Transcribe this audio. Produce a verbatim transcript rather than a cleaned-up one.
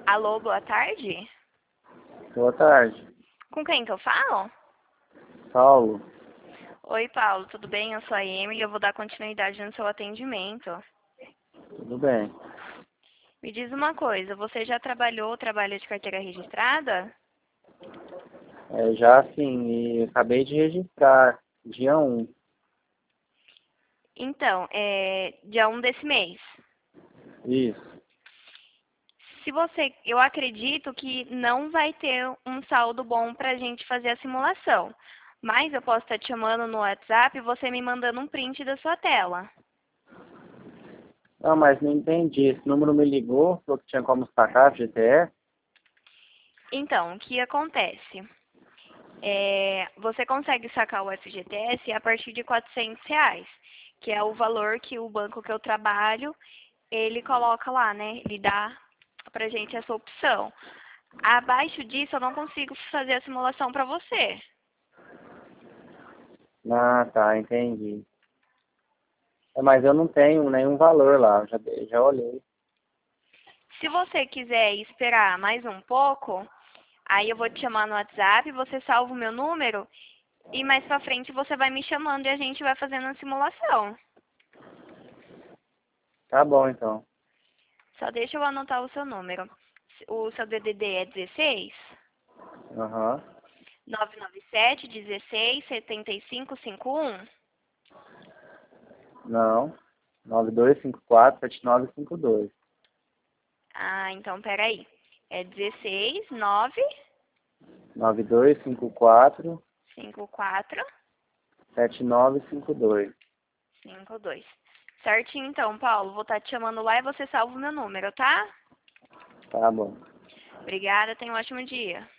Alô, boa tarde? Boa tarde, Com quem que eu falo? Paulo. Oi, Paulo, tudo bem? Eu sou a Emily e eu vou dar continuidade no seu atendimento. Tudo bem? Me diz uma coisa, você já trabalhou ou trabalha de carteira registrada? É, já sim, e acabei de registrar, dia um. Então, é dia um desse mês. Isso. Se você, eu acredito que não vai ter um saldo bom pra gente fazer a simulação. Mas eu posso estar te chamando no WhatsApp e você me mandando um print da sua tela. Não, mas não entendi. Esse número me ligou, falou que tinha como sacar G T S? Então, o que acontece? É, você consegue sacar o F G T S a partir de quatrocentos reais, que é o valor que o banco que eu trabalho, ele coloca lá, né? Ele dá pra gente essa opção. Abaixo disso, eu não consigo fazer a simulação para você. Ah, tá, entendi. É, mas eu não tenho nenhum valor lá, já, já olhei. Se você quiser esperar mais um pouco, aí eu vou te chamar no WhatsApp, você salva o meu número e mais pra frente você vai me chamando e a gente vai fazendo a simulação. Tá bom, então. Só deixa eu anotar o seu número. O seu D D D é dezesseis? Aham. nove nove sete, dezesseis, setenta e cinco, cinquenta e um? Não. nove dois cinco quatro sete nove cinco dois. Ah, então peraí. É dezesseis, nove, nove dois cinco quatro cinquenta e quatro, sete nove cinco dois. cinquenta e dois. Certinho então, Paulo. Vou estar te chamando lá e você salva o meu número, tá? Tá bom. Obrigada, tenha um ótimo dia.